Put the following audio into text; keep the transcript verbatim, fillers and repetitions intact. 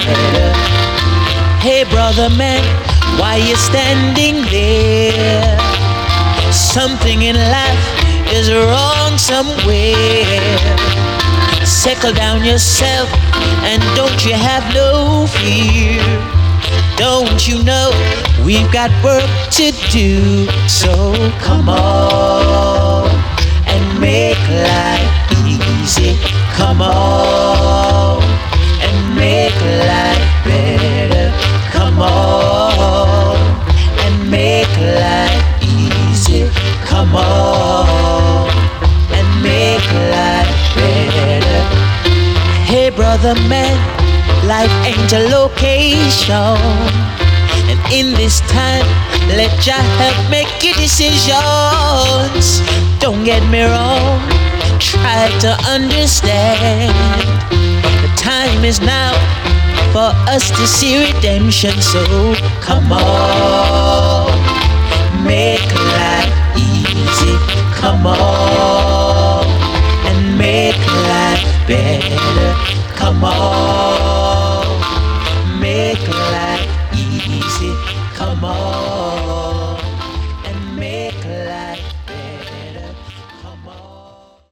better. Hey brother man, why you standing there? Something in life is wrong somewhere. Settle down yourself and don't you have no fear. Don't you know we've got work to do? So come on and make life easy. Come on and make life better. Come on and make life easy. Come on and make life better. Hey brother man, life ain't a location, and in this time let your help make your decisions. Don't get me wrong, try to understand. The time is now for us to see redemption. So come on, make life easy. Come on and make life better. Come on, make life easy. Come on.